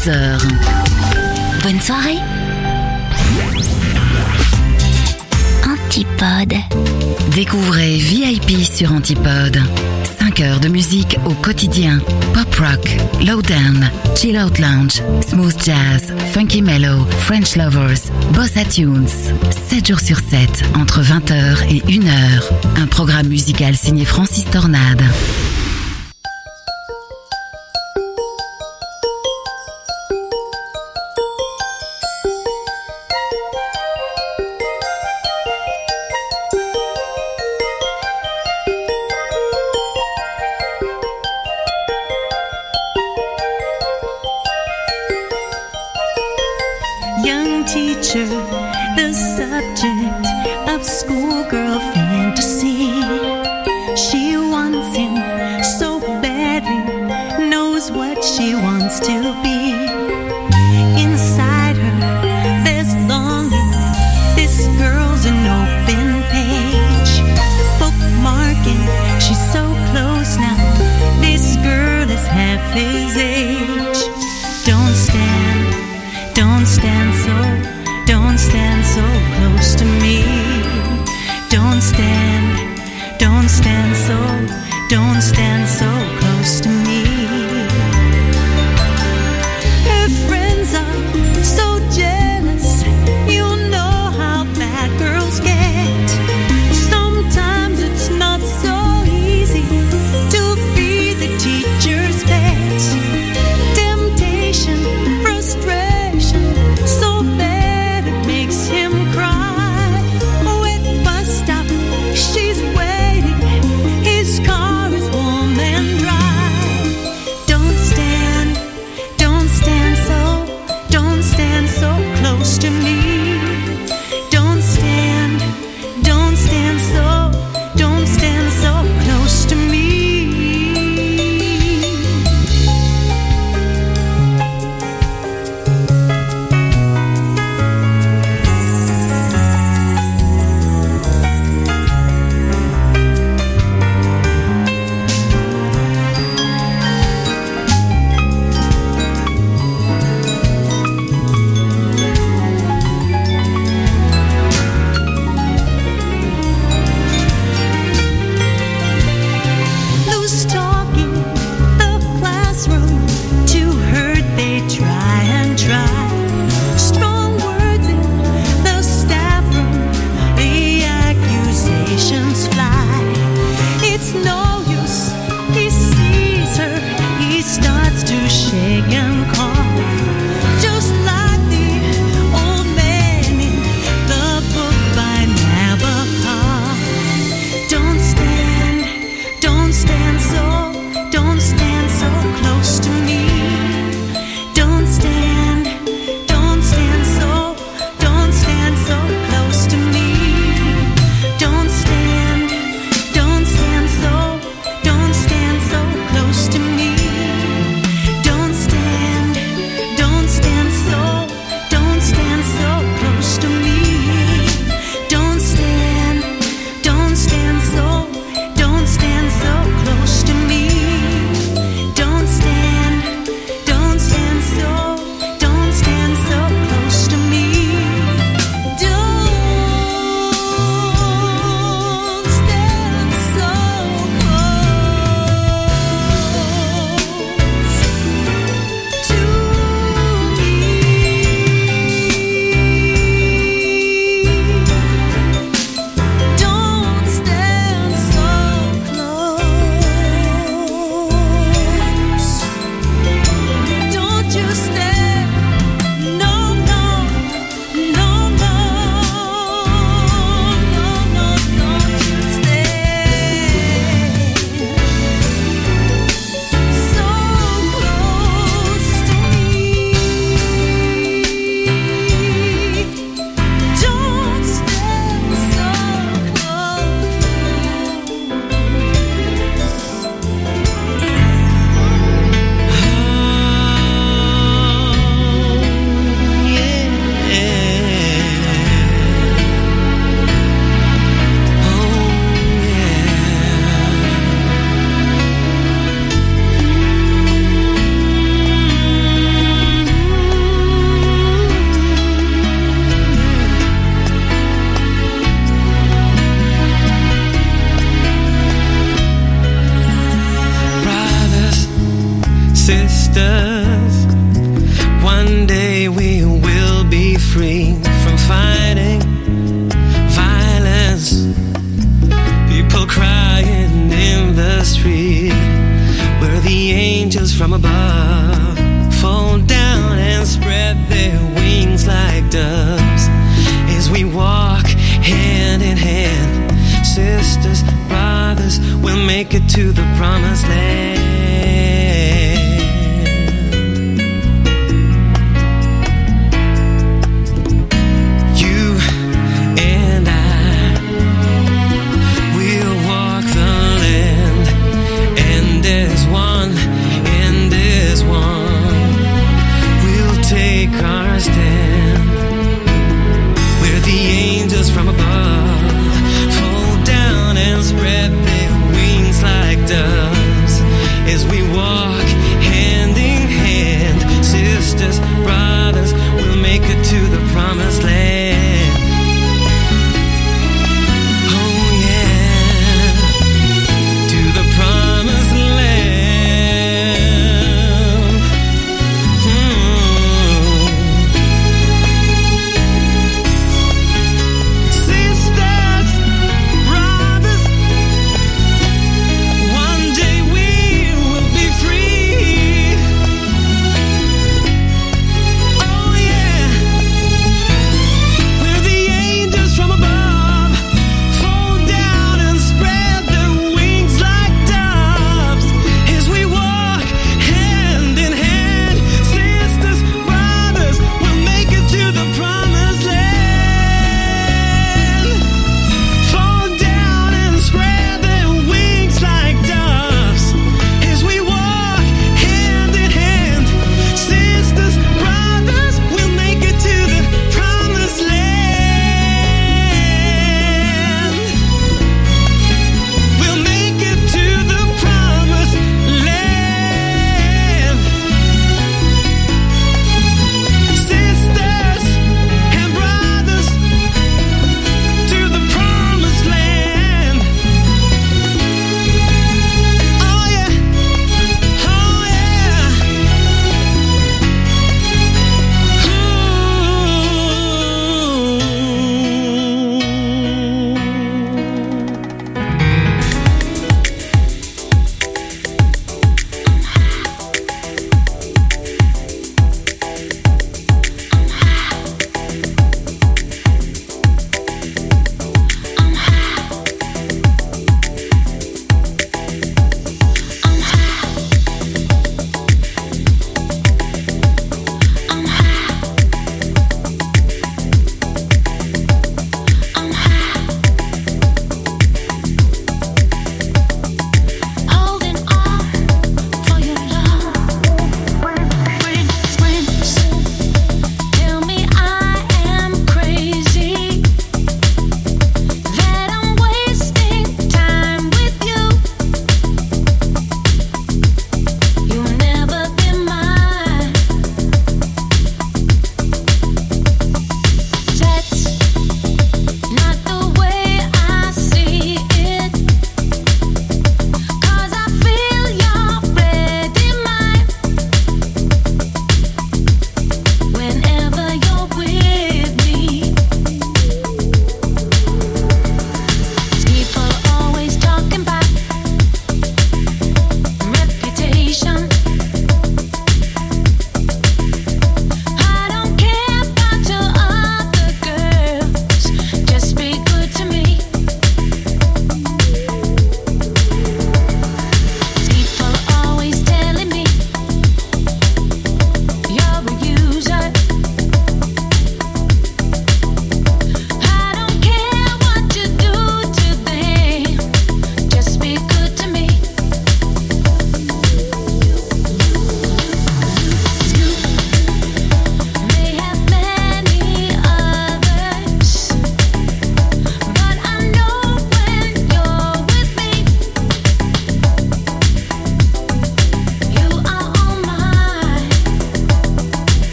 22h. Bonne soirée. Antipode. Découvrez VIP sur Antipode. 5 heures de musique au quotidien. Pop rock, lowdown, chill out lounge, smooth jazz, funky mellow, French lovers, bossa tunes. 7 jours sur 7, entre 20h et 1h. Un programme musical signé Francis Tornade. Young teacher, the subject of schoolgirl fantasy. She wants him so badly, knows what she wants to be. Inside her, there's longing. This girl's an open page. Bookmarking, she's so close now. This girl is half his age. Don't stand so close to me. Don't stand so close to me. from above fall down and spread their wings like doves as we walk hand in hand. Sisters, brothers, we'll make it to the promised land. You and I will walk the land, and as one, we'll take our stand where the angels from above fall down and spread their wings like doves as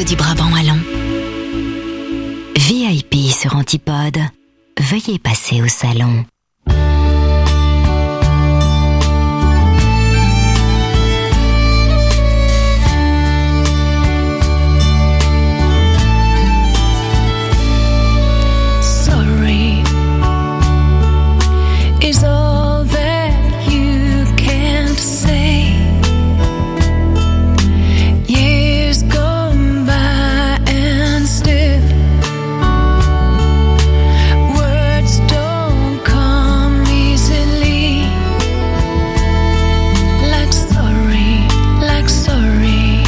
du Brabant wallon. VIP sur Antipode. Veuillez passer au salon. Sorry is all that you can't say. Years gone by and still words don't come easily. Like sorry, like sorry.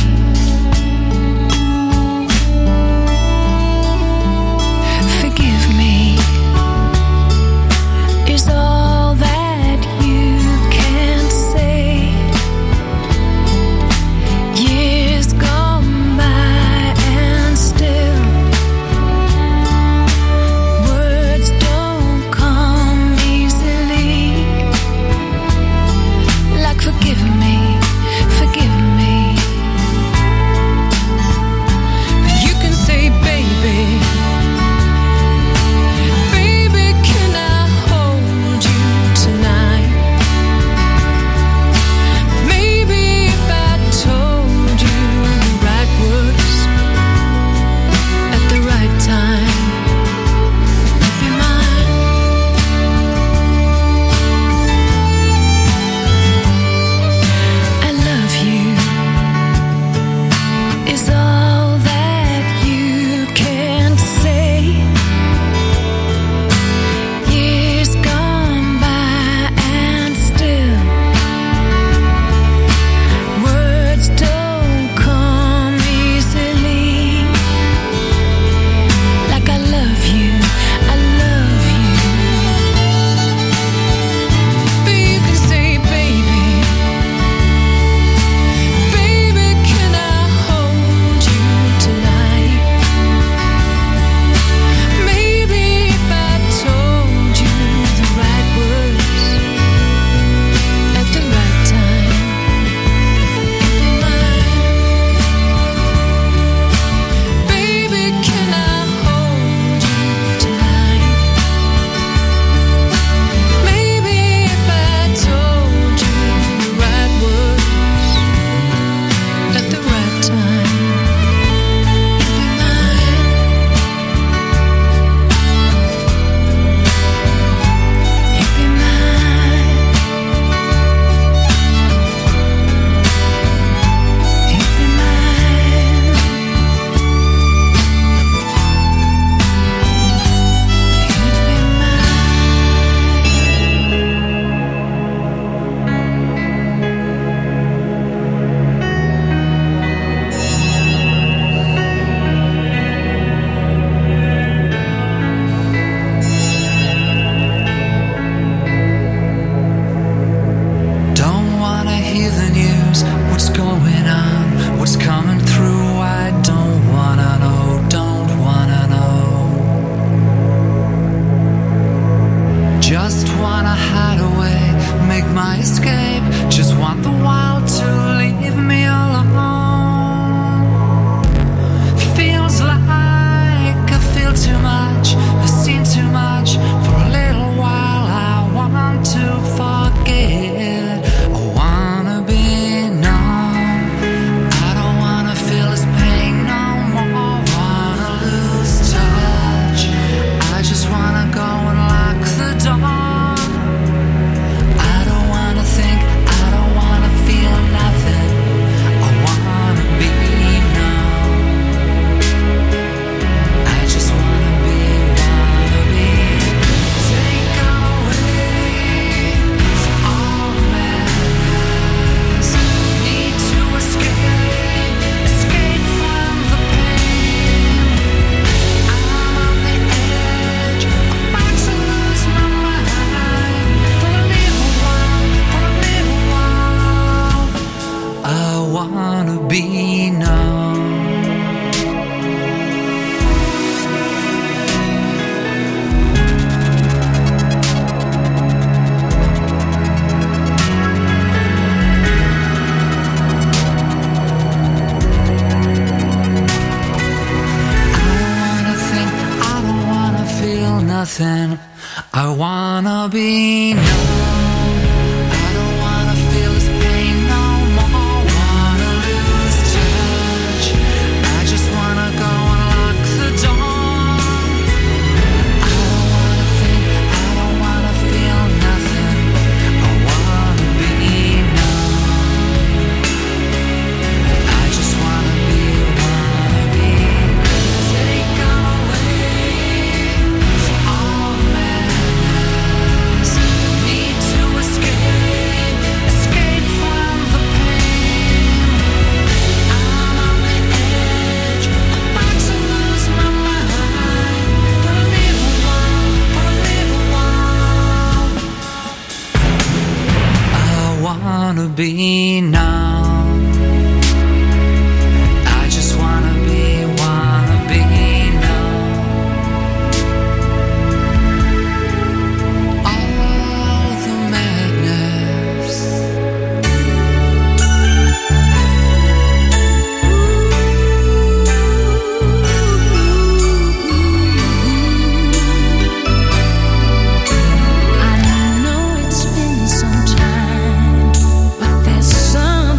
Forgive me is all that you can't say. Years gone by and still words don't come easily. Like forgive me, forgive me. But you can say baby. Baby, can I hold you tonight? Maybe if I told you the right words at the right time, you'd be mine. I love you is all that you can't say. Years gone by and still words don't come easily. Like I love you, I love you. But you can say baby, baby, can I hold you tonight? Maybe if I told you the right words at the right time, you'd be mine. Baby, can I hold you tonight? Maybe if I told you the right words at the right time, you'd be mine. You'd be mine. You'd be mine. You'd be Don't wanna hear the news, what's going on, what's coming through, I don't wanna know, don't wanna know. Just wanna hide away, make my escape, just want the world to leave me alone. Feels like I feel too much, I've seen too much, for a little while I want to forget. I wanna be numb, I don't wanna feel this pain no more, wanna lose touch, I just wanna go and lock the door. I don't wanna think, I don't wanna feel nothing, I wanna be numb, I just wanna be I wanna be numb. I don't wanna feel this pain no more. Wanna lose touch. I just wanna go and lock the door. I don't wanna think, I don't wanna feel nothing. I wanna be numb. I just wanna be. Take away all madness. Need to escape from the pain. I'm on the edge, about to lose my mind. For a little while, I wanna be numb. I just wanna be numb. All the madness. I know it's been some time, but there's some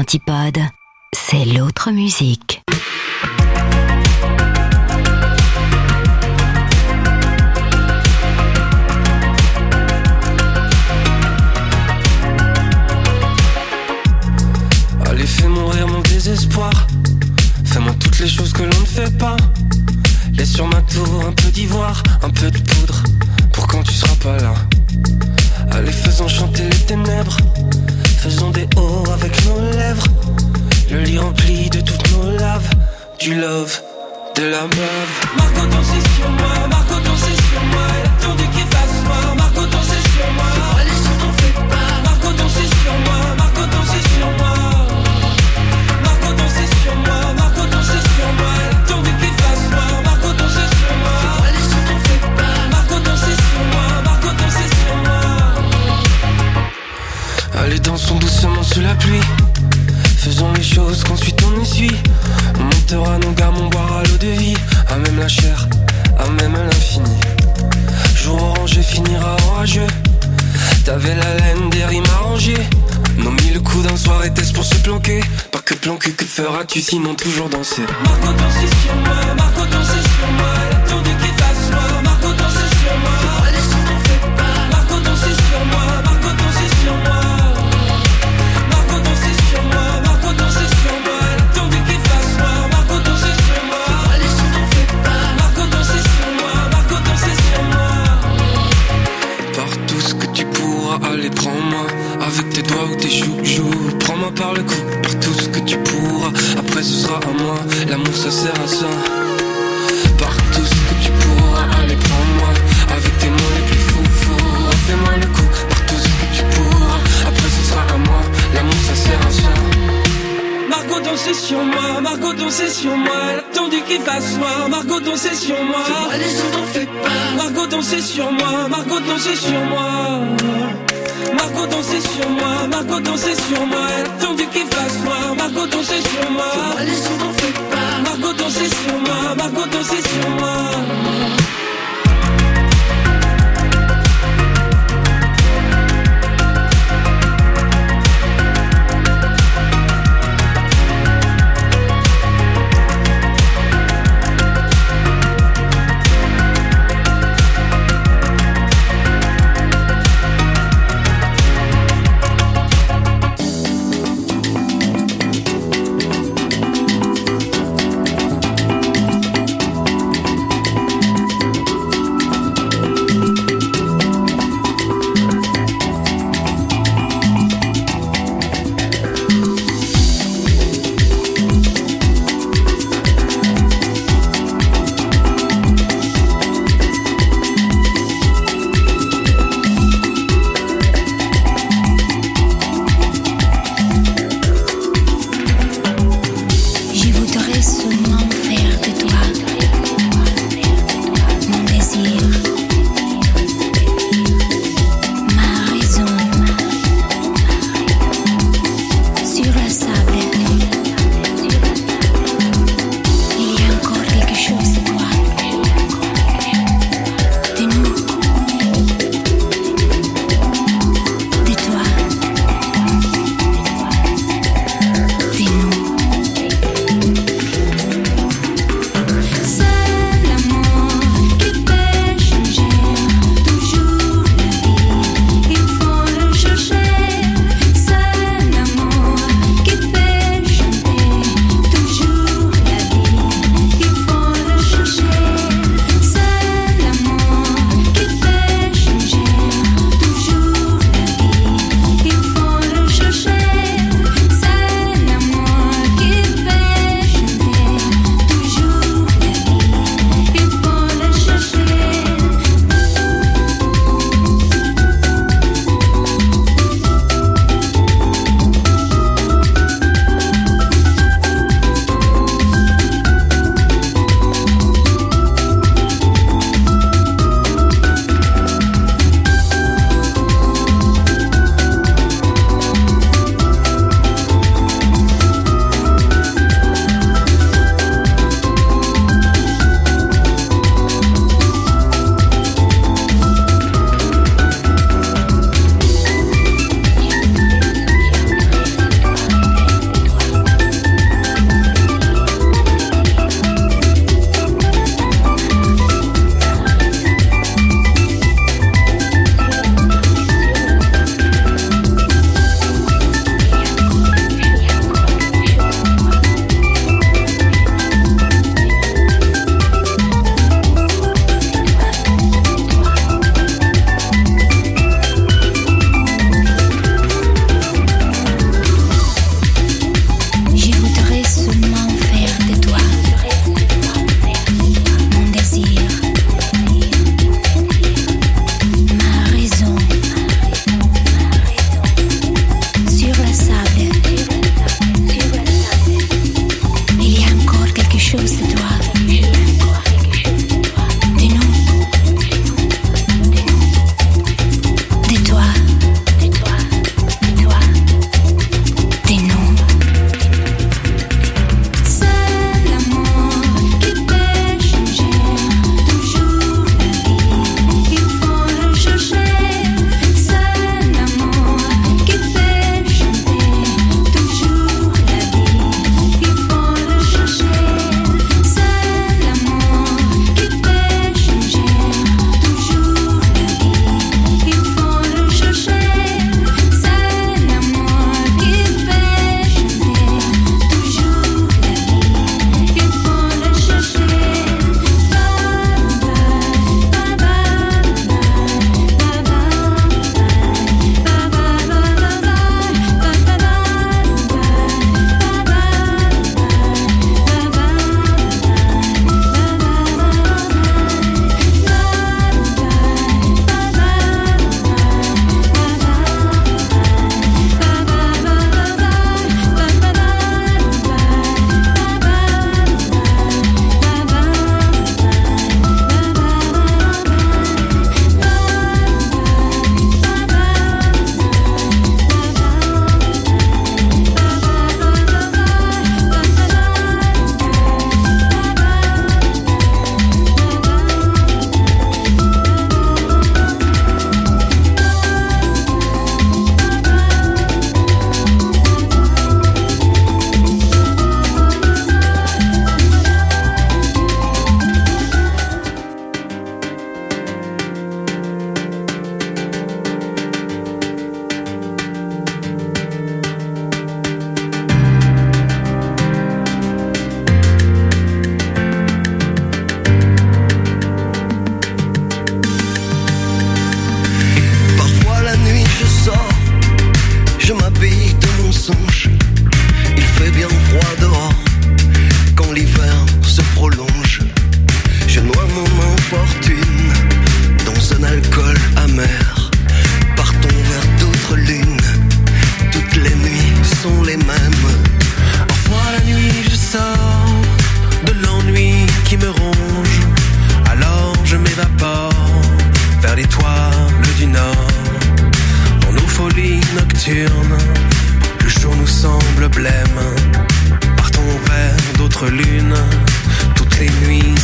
Antipode, c'est l'autre musique. Allez, fais mourir mon désespoir. Fais-moi toutes les choses que l'on ne fait pas. Laisse sur ma tour un peu d'ivoire, un peu de poudre, pour quand tu seras pas là. Allez, faisons chanter les ténèbres. Faisons des hauts avec nos lèvres. Le lit rempli de toutes nos laves. Du love, de la meuf. Marco danser sur moi, Marco danser sur moi. Elle a attendu qu'il fasse noir. Marco danser sur moi. Fais-moi les choses t'en fais pas. Marco danser sur moi, Marco danser sur moi. Marco danser sur moi, Marco danser sur moi. Elle a attendu qu'il fasse noir. Marco danser sur moi. Fais-moi les choses t'en fais pas. Marco danser sur moi, Marco danser sur moi. Allez, dansons doucement sous la pluie. Faisons les choses qu'ensuite on essuie. On montera nos gammes, on boira l'eau de vie. À même la chair, à même l'infini. Jour orangé finira orageux. T'avais la laine des rimes arrangées. Nos 1000 coups d'un soir était-ce pour se planquer. Pas que planquer, que feras-tu sinon toujours danser. Marco danser sur moi, Marco danser sur moi. Elle a attendu qu'il fasse noir. Marco danser sur moi. Fais-moi les choses t'en fais pas. Marco danser sur moi, Marco danser sur moi. Marco danser sur moi, Marco danser sur moi. Elle a attendu qu'il fasse noir. Marco danser sur moi. Fais-moi les choses t'en fais pas. Marco danser sur moi, Marco danser sur moi. Par tout ce que tu pourras, allez prends-moi. Avec tes doigts ou tes joues, prends-moi par le cou. Par tout ce que tu pourras, après ce sera à moi. L'amour ça sert à ça. Par tout ce que tu pourras, allez prends-moi. Avec tes mots les plus fous, fais-moi le coup. Par tout ce que tu pourras, après ce sera à moi. L'amour ça sert à ça. Marco danser sur moi, Marco danser sur moi. Elle a attendu qu'il fasse noir. Marco danser sur moi. Fais-moi les choses t'en fais pas. Marco danser sur moi, Marco danser sur moi. Marco danser sur moi, Marco danser sur moi. Elle a attendu qu'il fasse noir. Marco danser sur moi. Fais-moi les choses t'en fais pas. Marco danser sur moi, Marco danser sur moi.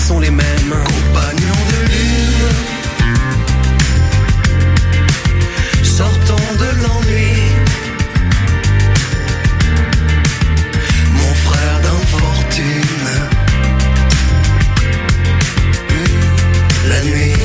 sont les mêmes. Compagnons de lune, sortons de l'ennui. Mon frère d'infortune, la nuit.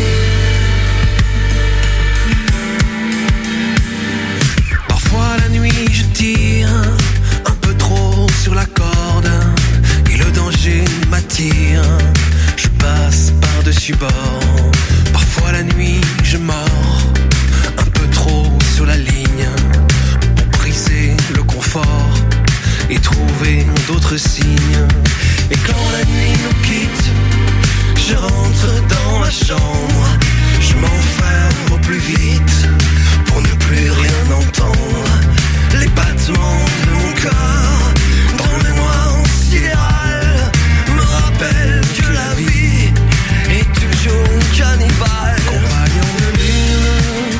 Parfois la nuit je tire un peu trop sur la corde et le danger m'attire. Je passe par-dessus bord. Parfois la nuit je mords un peu trop sur la ligne pour briser le confort et trouver d'autres signes. Et quand la nuit nous quitte, je rentre dans ma chambre. Je m'enferme au plus vite pour ne plus rien entendre. Les battements de mon cœur dans le noir sidéral me rappellent que la vie est toujours cannibale. Compagnon de lune,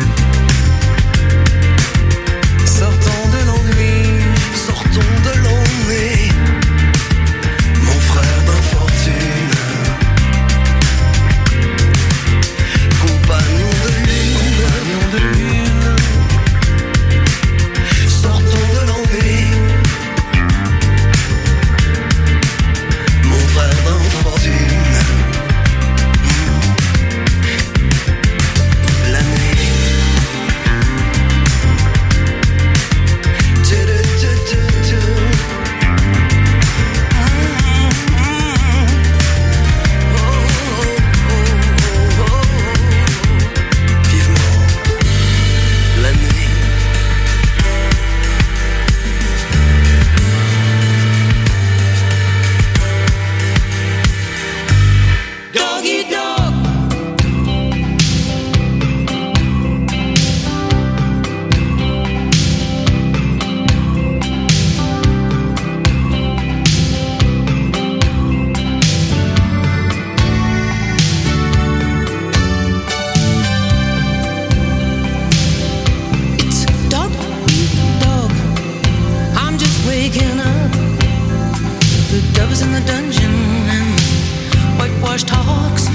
sortons de l'ennui, sortons de l'ennui. Mon frère d'infortune, compagnon de lune, sortons de l'ennui. Mon frère d'infortune, la nuit. Vivement la nuit. Doggy dog. It's dog eat dog. I'm just waking up. The doves in the dungeon and whitewashed hawks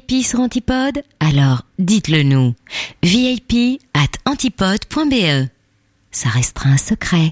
VIP sur Antipode? Alors, dites-le nous. VIP@antipode.be. Ça restera un secret.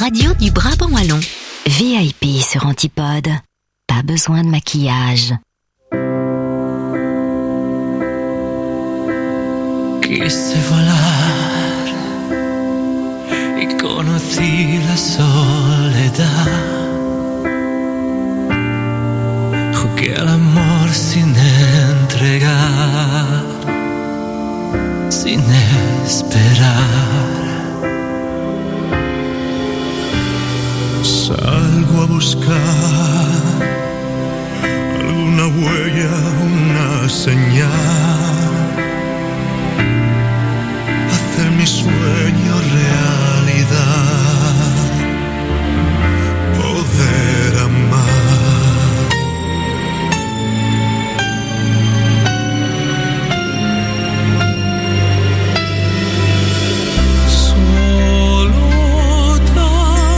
radio du Brabant wallon. VIP sur Antipode. Pas besoin de maquillage. Quise volar y conocí la soledad. Jugué al amor sin entregar, sin esperar. Salgo a buscar alguna huella, una señal, hacer mi sueño realidad, poder amar. Solo otra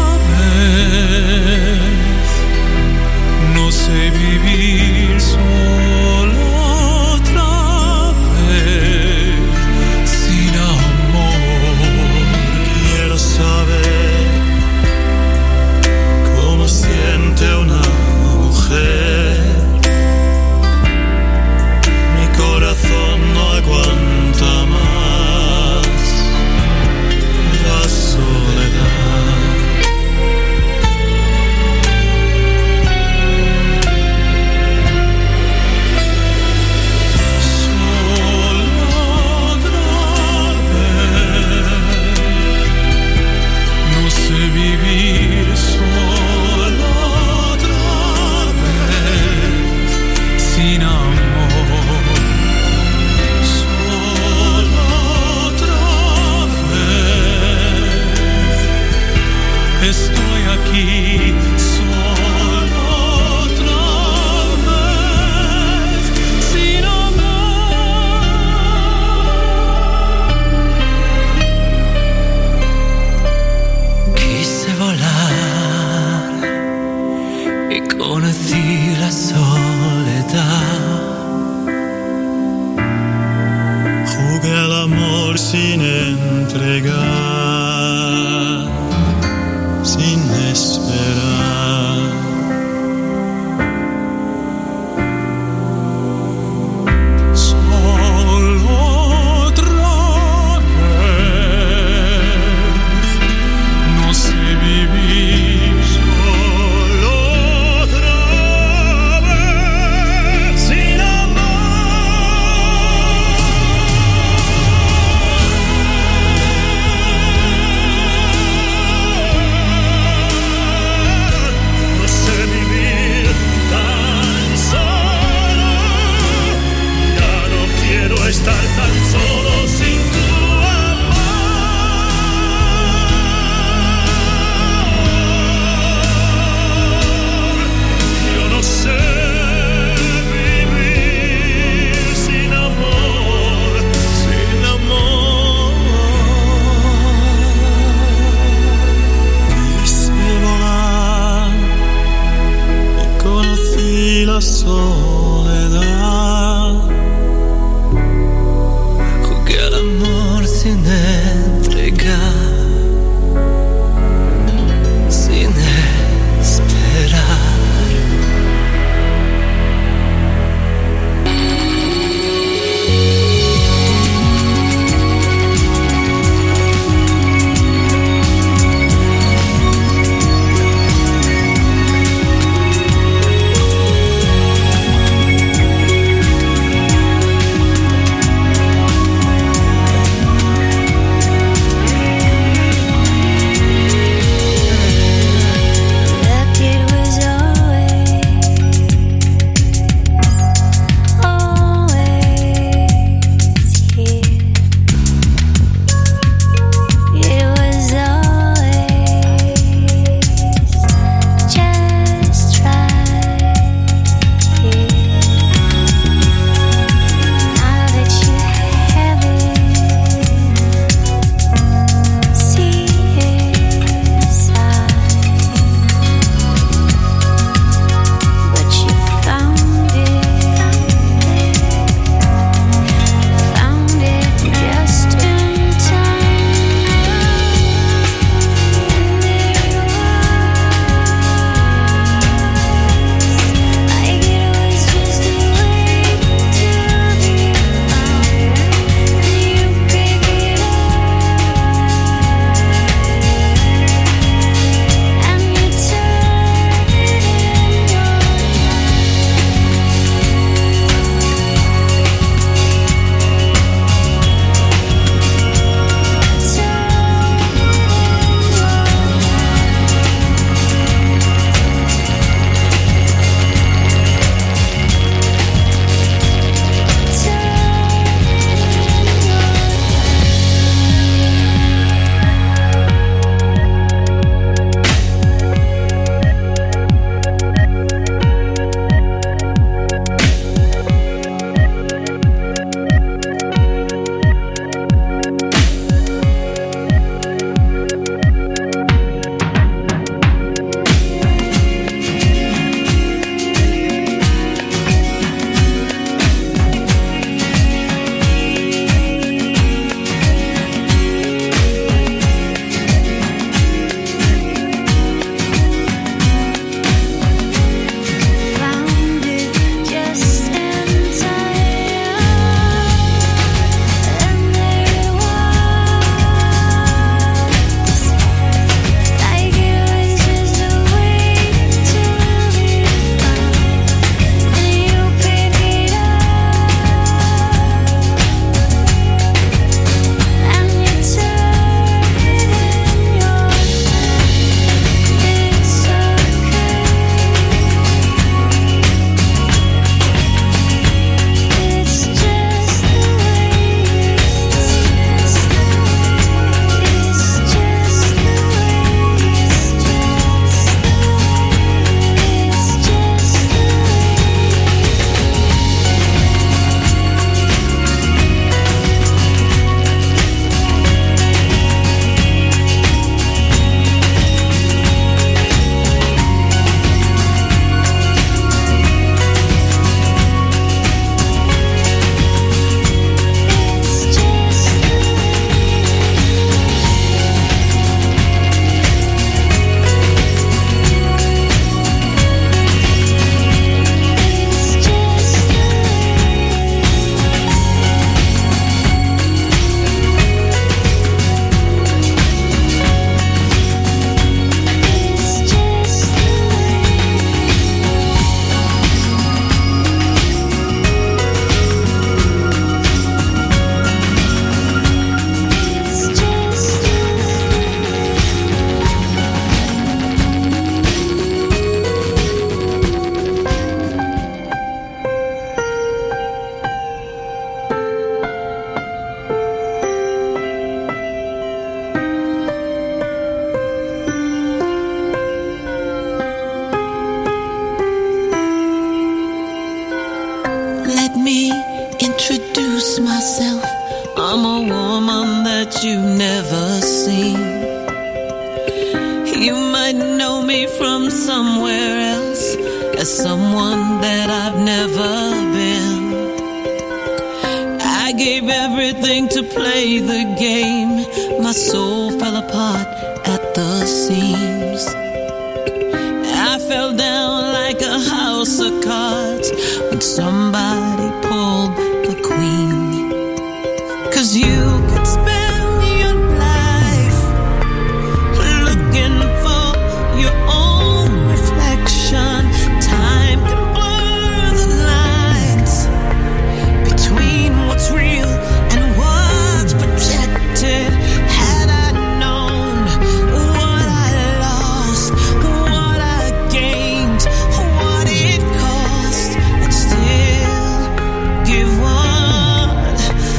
vez, no sé vivir solo otra vez, sin amor. Quiero saber cómo siente una mujer. Mi corazón no aguanta más la soledad. Solo otra vez, no sé vivir solo otra vez, sin amor. Solo otra vez, estoy aquí. Solo otra vez, sin amor. Quise volar y conocí la soledad. Jugué al amor sin entregar, sin esperar. Solo otra vez, no sé vivir solo otra vez. me from somewhere else as someone that I've never been. I gave everything to play the game. My soul fell apart at the seams. I fell down like a house of cards when somebody pulled the queen. 'Cause you could spend your life looking for your own reflection. Time can blur the lines between what's real and what's projected. Had I known what I lost, what I gained, what it cost, I'd still give what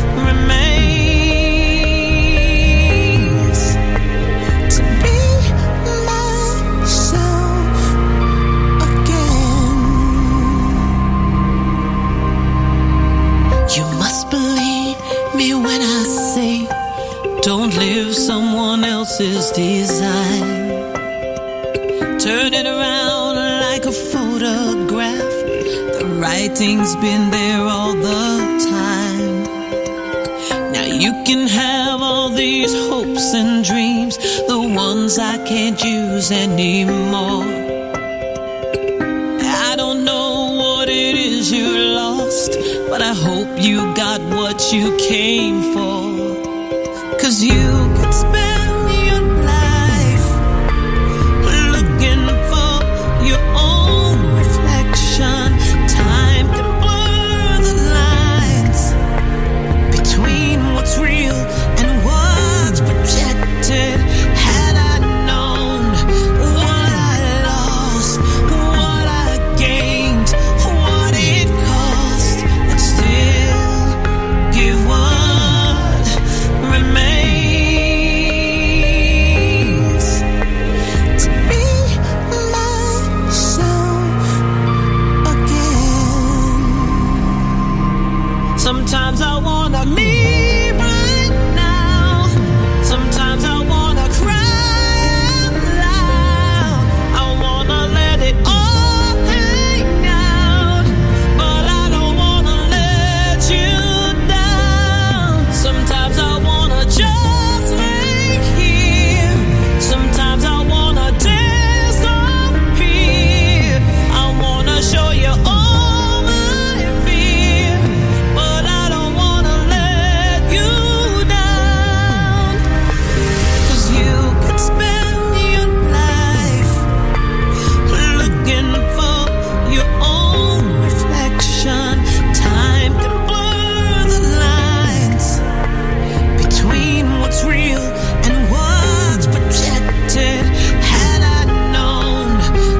remains to be myself again. You must believe me when I say, don't live someone else's design. Turn it around like a photograph. The writing's been there all the time. Now you can have all these hopes and dreams, the ones I can't use anymore. I don't know what it is you lost, but I hope you got what you came for. 'Cause you could spend